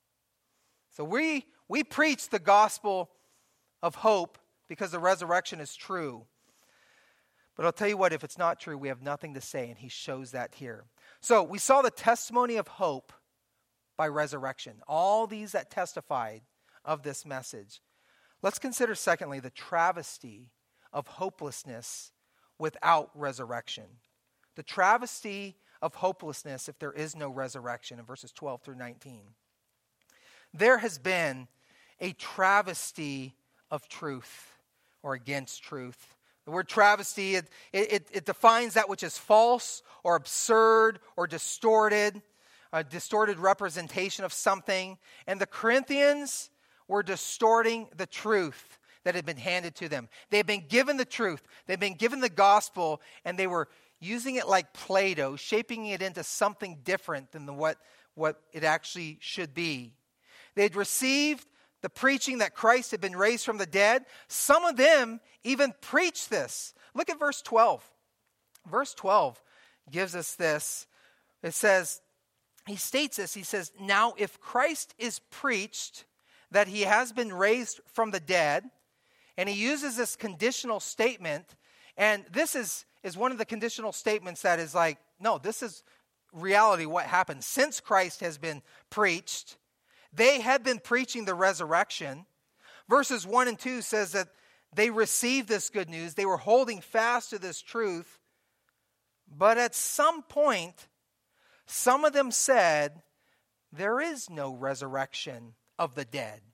So we, we preach the gospel of hope because the resurrection is true. But I'll tell you what, if it's not true, we have nothing to say, and he shows that here. So we saw the testimony of hope by resurrection. All these that testified of this message. Let's consider, secondly, the travesty of hopelessness without resurrection. The travesty of hopelessness if there is no resurrection in verses twelve through nineteen. There has been a travesty of truth or against truth. The word travesty, it, it, it defines that which is false or absurd or distorted, a distorted representation of something. And the Corinthians were distorting the truth that had been handed to them. They had been given the truth. They'd been given the gospel, and they were using it like Play-Doh, shaping it into something different than the, what, what it actually should be. They had received the preaching that Christ had been raised from the dead. Some of them even preached this. Look at verse twelve. Verse twelve gives us this. It says, he states this. He says, now if Christ is preached that he has been raised from the dead, and he uses this conditional statement, and this is, is one of the conditional statements that is like, no, this is reality what happened. Since Christ has been preached, they had been preaching the resurrection. Verses one and two says that they received this good news. They were holding fast to this truth. But at some point, some of them said, there is no resurrection of the dead.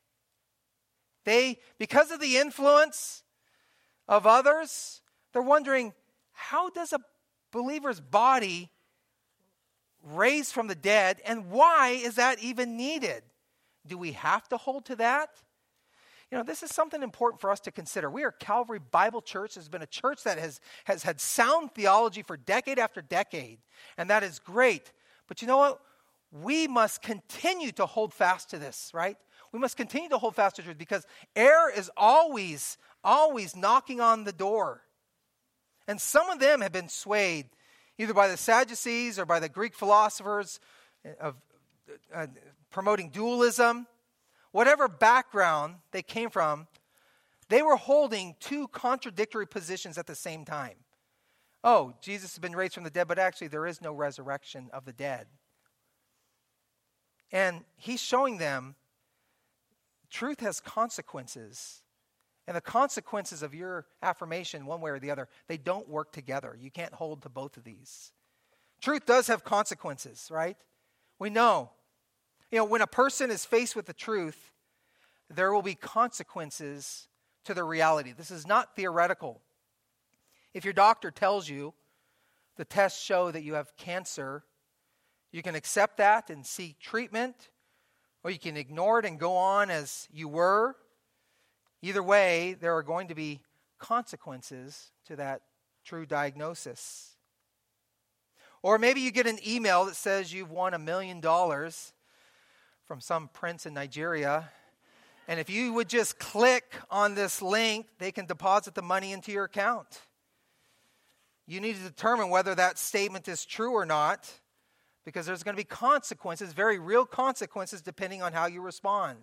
They, because of the influence of others, they're wondering, how does a believer's body raise from the dead, and why is that even needed? Do we have to hold to that? You know, this is something important for us to consider. We are Calvary Bible Church. Has been a church that has, has had sound theology for decade after decade, and that is great. But you know what? We must continue to hold fast to this, right? We must continue to hold fast to truth because error is always, always knocking on the door. And some of them have been swayed either by the Sadducees or by the Greek philosophers of uh, promoting dualism. Whatever background they came from, they were holding two contradictory positions at the same time. Oh, Jesus has been raised from the dead, but actually there is no resurrection of the dead. And he's showing them truth has consequences. And the consequences of your affirmation, one way or the other, they don't work together. You can't hold to both of these. Truth does have consequences, right? We know. You know, when a person is faced with the truth, there will be consequences to the reality. This is not theoretical. If your doctor tells you the tests show that you have cancer, you can accept that and seek treatment, or you can ignore it and go on as you were. Either way, there are going to be consequences to that true diagnosis. Or maybe you get an email that says you've won a million dollars from some prince in Nigeria. And if you would just click on this link, they can deposit the money into your account. You need to determine whether that statement is true or not, because there's going to be consequences, very real consequences, depending on how you respond.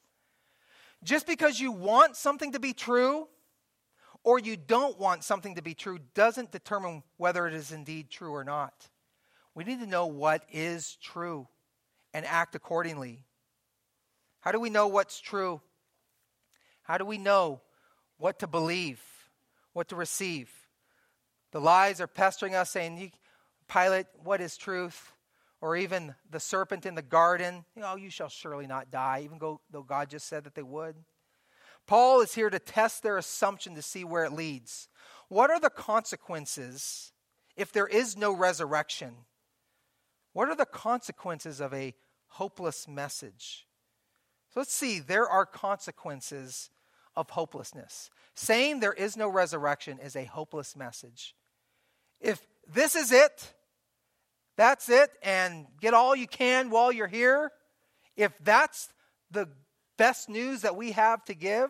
Just because you want something to be true or you don't want something to be true doesn't determine whether it is indeed true or not. We need to know what is true and act accordingly. How do we know what's true? How do we know what to believe, what to receive? The lies are pestering us, saying, Pilate, what is truth? Or even the serpent in the garden, you know, you shall surely not die, even though God just said that they would. Paul is here to test their assumption to see where it leads. What are the consequences if there is no resurrection? What are the consequences of a hopeless message? So let's see, there are consequences of hopelessness. Saying there is no resurrection is a hopeless message. If this is it, that's it, and get all you can while you're here, if that's the best news that we have to give,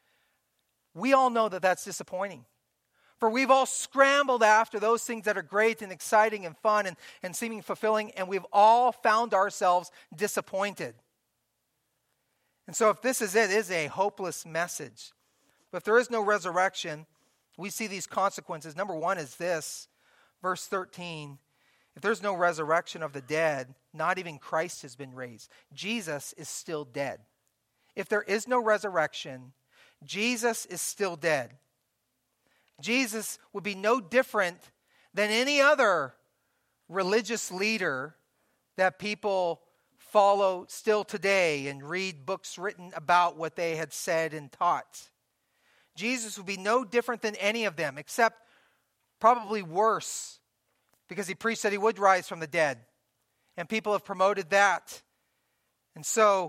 we all know that that's disappointing. For we've all scrambled after those things that are great and exciting and fun and, and seeming fulfilling, and we've all found ourselves disappointed. And so if this is it, it is a hopeless message. But if there is no resurrection, we see these consequences. Number one is this, verse thirteen. If there's no resurrection of the dead, not even Christ has been raised. Jesus is still dead. If there is no resurrection, Jesus is still dead. Jesus would be no different than any other religious leader that people follow still today and read books written about what they had said and taught. Jesus would be no different than any of them, except probably worse, because he preached that he would rise from the dead. And people have promoted that. And so,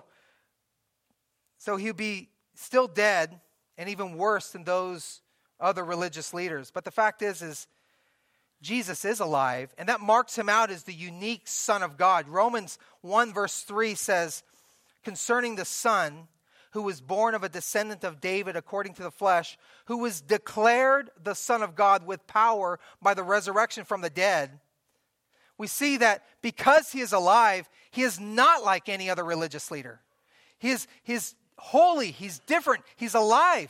so he would be still dead and even worse than those other religious leaders. But the fact is, is Jesus is alive, and that marks him out as the unique Son of God. Romans one verse three says, concerning the Son, who was born of a descendant of David according to the flesh, who was declared the Son of God with power by the resurrection from the dead. We see that because he is alive, he is not like any other religious leader. He is, he is holy, he's different, he's alive.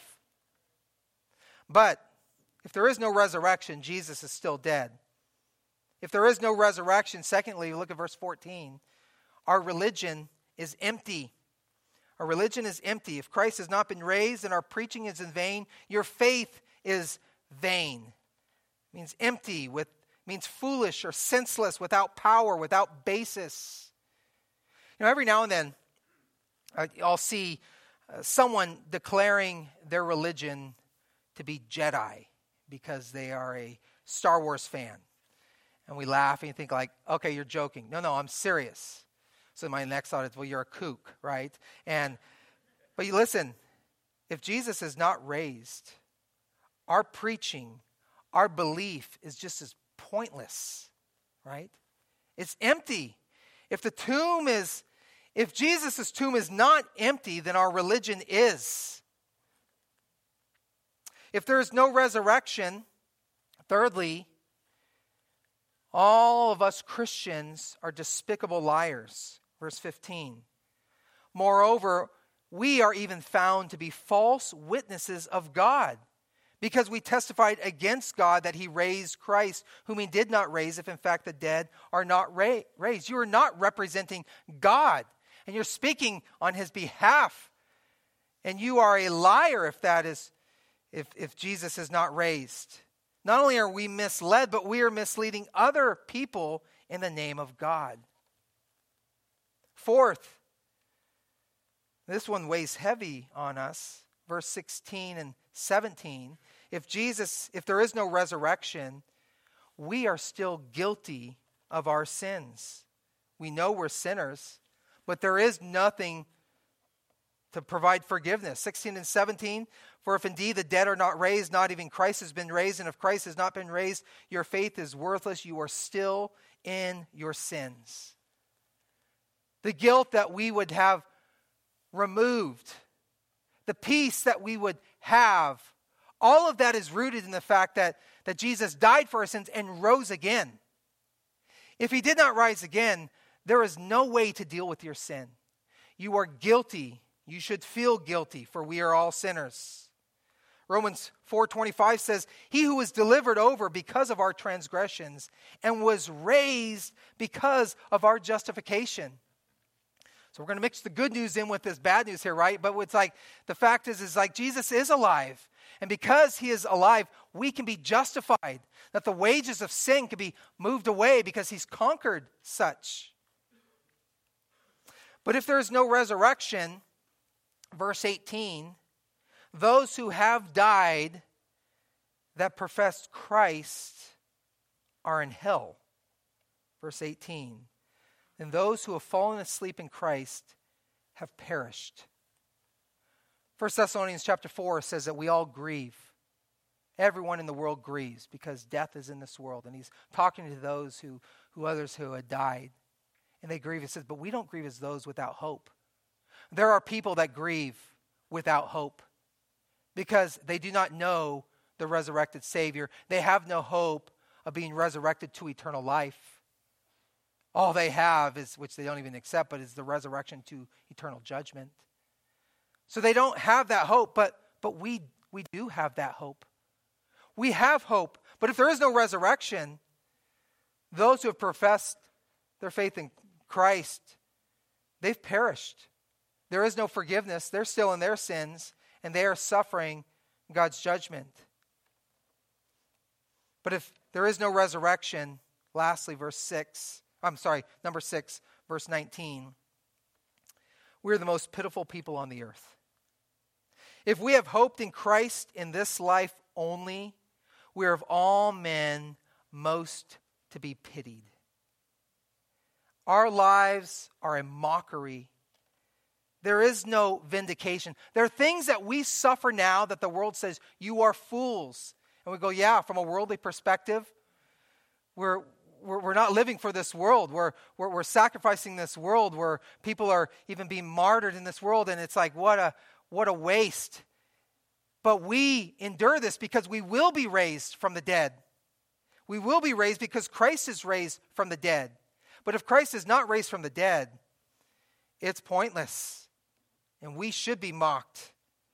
But if there is no resurrection, Jesus is still dead. If there is no resurrection, secondly, look at verse fourteen, our religion is empty. Our religion is empty. If Christ has not been raised and our preaching is in vain, your faith is vain. It means empty, with means foolish or senseless, without power, without basis. You know, every now and then, I'll see uh, someone declaring their religion to be Jedi because they are a Star Wars fan. And we laugh and you think like, okay, you're joking. No, no, I'm serious. So my next thought is, well, you're a kook, right? And but you listen, if Jesus is not raised, our preaching, our belief is just as pointless, right? It's empty. If the tomb is, if Jesus' tomb is not empty, then our religion is. If there is no resurrection, thirdly, all of us Christians are despicable liars. Verse fifteen. Moreover, we are even found to be false witnesses of God, because we testified against God that he raised Christ, whom he did not raise, if in fact the dead are not ra- raised. You are not representing God, and you're speaking on his behalf. And you are a liar if that is, if, if Jesus is not raised. Not only are we misled, but we are misleading other people in the name of God. Fourth, this one weighs heavy on us. Verse sixteen and seventeen. If Jesus, if there is no resurrection, we are still guilty of our sins. We know we're sinners, but there is nothing to provide forgiveness. sixteen and seventeen. For if indeed the dead are not raised, not even Christ has been raised, and if Christ has not been raised, your faith is worthless. You are still in your sins. The guilt that we would have removed, the peace that we would have, all of that is rooted in the fact that, that Jesus died for our sins and rose again. If he did not rise again, there is no way to deal with your sin. You are guilty. You should feel guilty, for we are all sinners. Romans four twenty-five says, he who was delivered over because of our transgressions and was raised because of our justification. So we're going to mix the good news in with this bad news here, right? But it's like, the fact is, is like Jesus is alive. And because he is alive, we can be justified. That the wages of sin can be moved away because he's conquered such. But if there is no resurrection, verse eighteen, those who have died that professed Christ are in hell. Verse eighteen. And those who have fallen asleep in Christ have perished. First Thessalonians chapter four says that we all grieve. Everyone in the world grieves because death is in this world. And he's talking to those who, who others who had died. And they grieve. He says, but we don't grieve as those without hope. There are people that grieve without hope because they do not know the resurrected Savior. They have no hope of being resurrected to eternal life. All they have is, which they don't even accept, but is the resurrection to eternal judgment. So they don't have that hope, but but we we do have that hope. We have hope. But if there is no resurrection, those who have professed their faith in Christ, they've perished. There is no forgiveness. They're still in their sins, and they are suffering God's judgment. But if there is no resurrection, lastly, verse six, I'm sorry, number six, verse nineteen. We're the most pitiful people on the earth. If we have hoped in Christ in this life only, we are of all men most to be pitied. Our lives are a mockery. There is no vindication. There are things that we suffer now that the world says, you are fools. And we go, yeah, from a worldly perspective, we're We're, we're not living for this world. We're, we're, we're sacrificing this world where people are even being martyred in this world. And it's like, what a, what a waste. But we endure this because we will be raised from the dead. We will be raised because Christ is raised from the dead. But if Christ is not raised from the dead, it's pointless. And we should be mocked.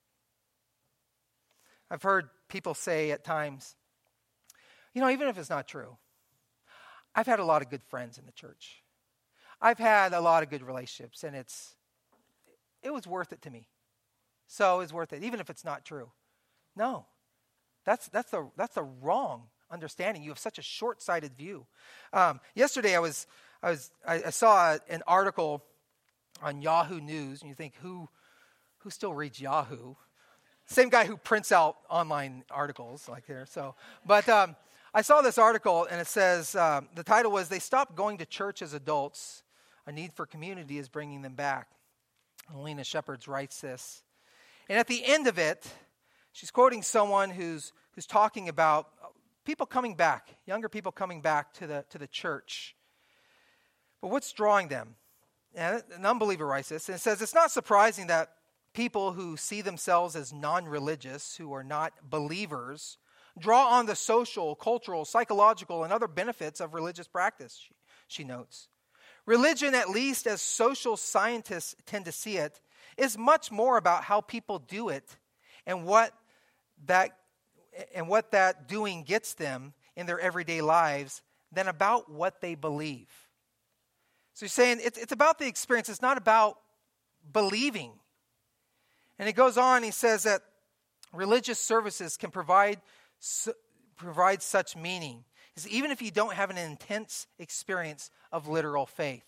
I've heard people say at times, you know, even if it's not true, I've had a lot of good friends in the church. I've had a lot of good relationships, and it's it was worth it to me. So it's worth it, even if it's not true. No, that's that's a that's a wrong understanding. You have such a short-sighted view. Um, yesterday, I was I was I, I saw an article on Yahoo News, and you think who who still reads Yahoo? Same guy who prints out online articles like there. So, but. Um, I saw this article, and it says, um, the title was, They Stopped Going to Church as Adults. A Need for Community is Bringing Them Back. And Lena Shepard writes this. And at the end of it, she's quoting someone who's who's talking about people coming back, younger people coming back to the to the church. But what's drawing them? And an unbeliever writes this, and it says, it's not surprising that people who see themselves as non-religious, who are not believers, draw on the social, cultural, psychological, and other benefits of religious practice, she, she notes. Religion, at least as social scientists tend to see it, is much more about how people do it and what that and what that doing gets them in their everyday lives than about what they believe. So he's saying it's, it's about the experience. It's not about believing. And he goes on, he says that religious services can provide, su- provide such meaning. He says, even if you don't have an intense experience of literal faith.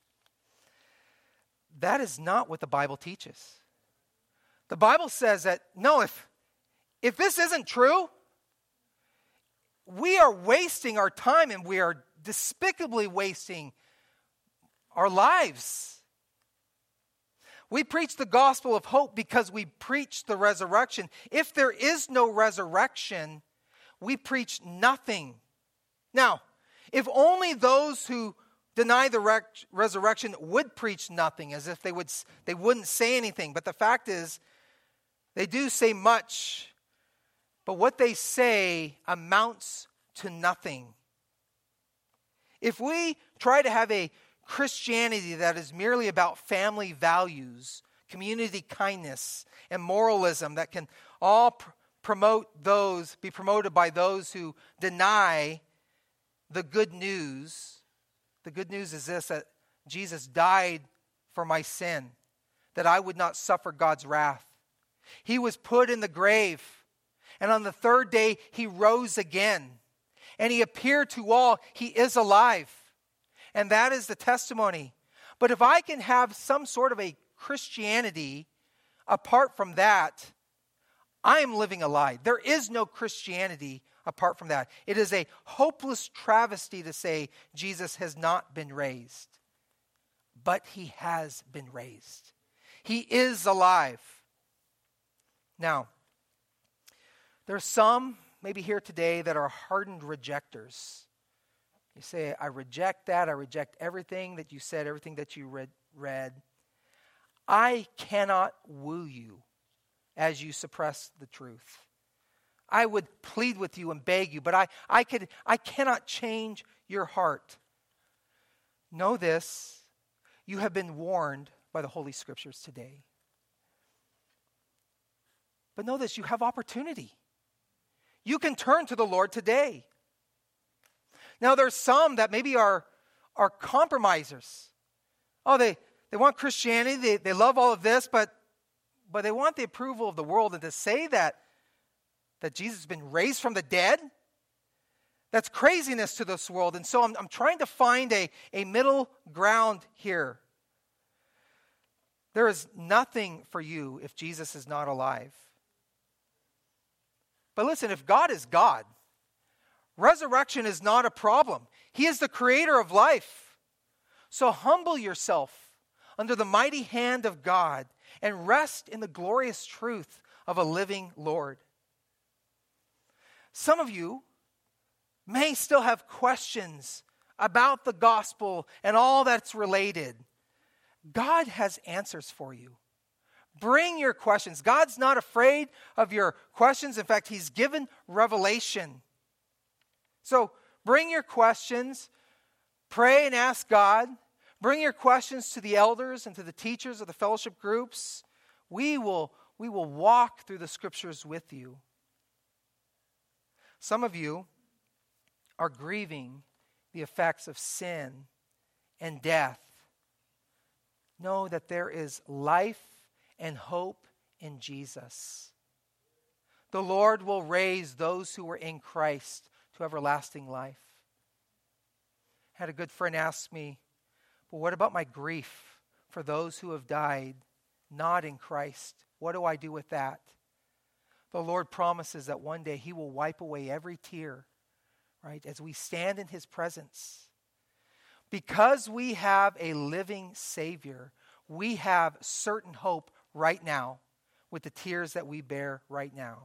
That is not what the Bible teaches. The Bible says that, no, if, if this isn't true, we are wasting our time and we are despicably wasting our lives. We preach the gospel of hope because we preach the resurrection. If there is no resurrection, we preach nothing. Now, if only those who deny the re- resurrection would preach nothing, as if they would they wouldn't say anything. But the fact is, they do say much, but what they say amounts to nothing. If we try to have a Christianity that is merely about family values, community kindness, and moralism that can all pr- promote those, be promoted by those who deny the good news. The good news is this, that Jesus died for my sin, that I would not suffer God's wrath. He was put in the grave, and on the third day he rose again, and he appeared to all. He is alive. And that is the testimony. But if I can have some sort of a Christianity apart from that, I am living a lie. There is no Christianity apart from that. It is a hopeless travesty to say Jesus has not been raised. But he has been raised. He is alive. Now, there are some, maybe here today, that are hardened rejectors. You say, I reject that. I reject everything that you said, everything that you read. read. I cannot woo you as you suppress the truth. I would plead with you and beg you, but I, I, could, I cannot change your heart. Know this, you have been warned by the Holy Scriptures today. But know this, you have opportunity. You can turn to the Lord today. Now, there's some that maybe are, are compromisers. Oh, they, they want Christianity, they, they love all of this, but, but they want the approval of the world. And to say that, that Jesus has been raised from the dead, that's craziness to this world. And so I'm, I'm trying to find a, a middle ground here. There is nothing for you if Jesus is not alive. But listen, if God is God, resurrection is not a problem. He is the creator of life. So humble yourself under the mighty hand of God and rest in the glorious truth of a living Lord. Some of you may still have questions about the gospel and all that's related. God has answers for you. Bring your questions. God's not afraid of your questions. In fact, he's given revelation. So bring your questions, pray and ask God. Bring your questions to the elders and to the teachers of the fellowship groups. We will, we will walk through the Scriptures with you. Some of you are grieving the effects of sin and death. Know that there is life and hope in Jesus. The Lord will raise those who are in Christ to everlasting life. I had a good friend ask me, but what about my grief for those who have died not in Christ? What do I do with that? The Lord promises that one day he will wipe away every tear, right, as we stand in his presence. Because we have a living Savior, we have certain hope right now. with the tears that we bear right now.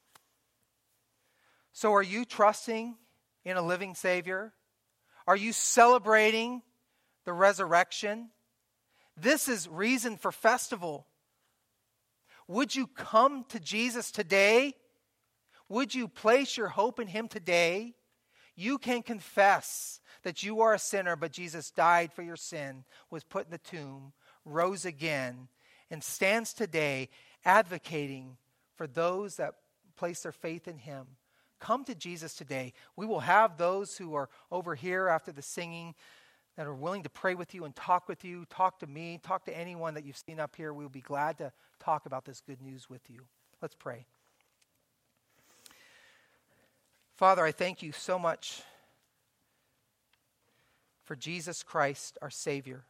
So are you trusting in a living Savior? Are you celebrating the resurrection? This is reason for festival. Would you come to Jesus today? Would you place your hope in Him today? You can confess that you are a sinner, but Jesus died for your sin, was put in the tomb, rose again, and stands today advocating for those that place their faith in Him. Come to Jesus today. We will have those who are over here after the singing that are willing to pray with you and talk with you, talk to me, talk to anyone that you've seen up here. We will be glad to talk about this good news with you. Let's pray. Father, I thank you so much for Jesus Christ, our Savior.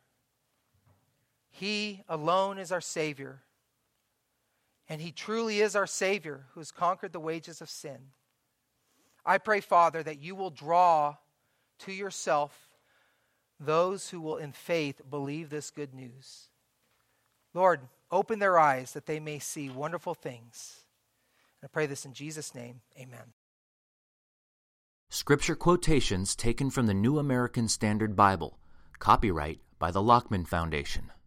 He alone is our Savior. And He truly is our Savior who has conquered the wages of sin. I pray, Father, that you will draw to yourself those who will in faith believe this good news. Lord, open their eyes that they may see wonderful things. And I pray this in Jesus' name. Amen. Scripture quotations taken from the New American Standard Bible. Copyright by the Lockman Foundation.